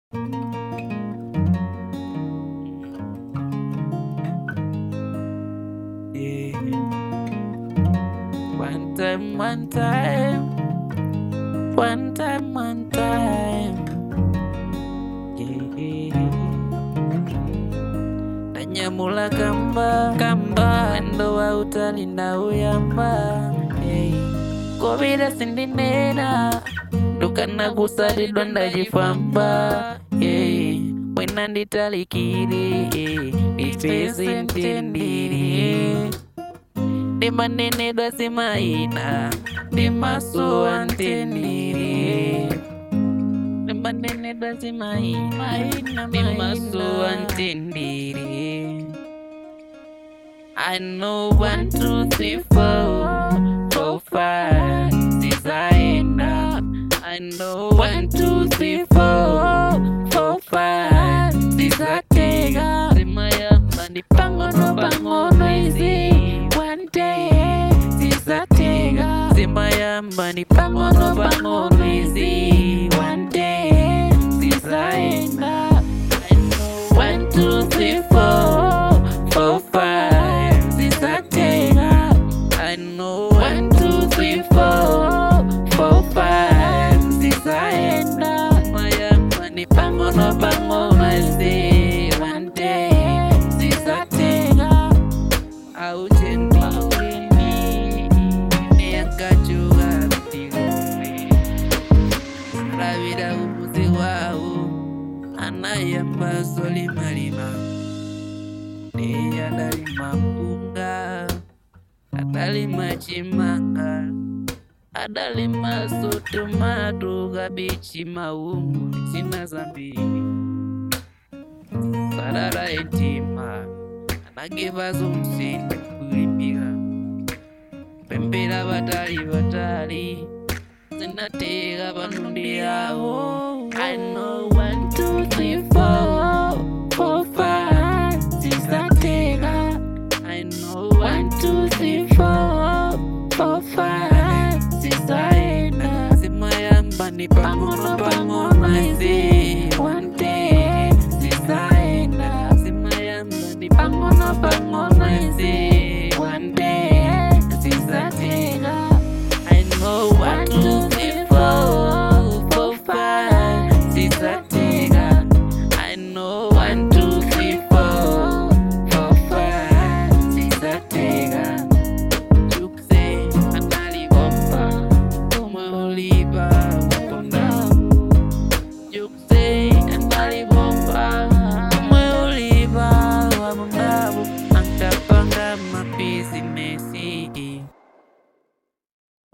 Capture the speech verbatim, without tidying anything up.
Yeah. One time, one time, one time, one time. Yeah. Nanyamula kamba, kamba, mwendo wa utalinda uyamba. Hey. Kovida sindinena, ndukana kusalidwa ndajifamba. Yeah. Wena nditalikiri, ifesi ntendiri. Di manene dwa simaina, di maso antendiri. Di manene dwa simaina, di maso antendiri. I know one, two, three, four, four, five, six, aina. I know one, two, three, four, four, five, six, atega. Simayamba ni pangono pangono izi. One day, six, atega. Simayamba ni pangono pangono izi. One day, six, aina. I know one, two, three, four, four, five, six, atega. I know one, two, three, four, four, five, six, aina. Simayamba ni pangono pangono izi. One day, six, atega. Auchendi weni, niyakachuga mtigumi. Ravida upuzi wau, anayamba soli malima. Niya dalima mpunga, adalima chimanga. Adalima sotomato gabichi maungu, sina zambini. Sarara etima, anageva zomsini kulipiga. Pembera batali batali, zinatega banundi yao. I know one, two, three, four, four, five, six, atega. I know one, two, three, four, four, five, six, aina. Simayamba ni pangono pangono izi. One day, six, aina. Simayamba ni pangono pangono izi. One day, six, atega. I know one, two, three, four.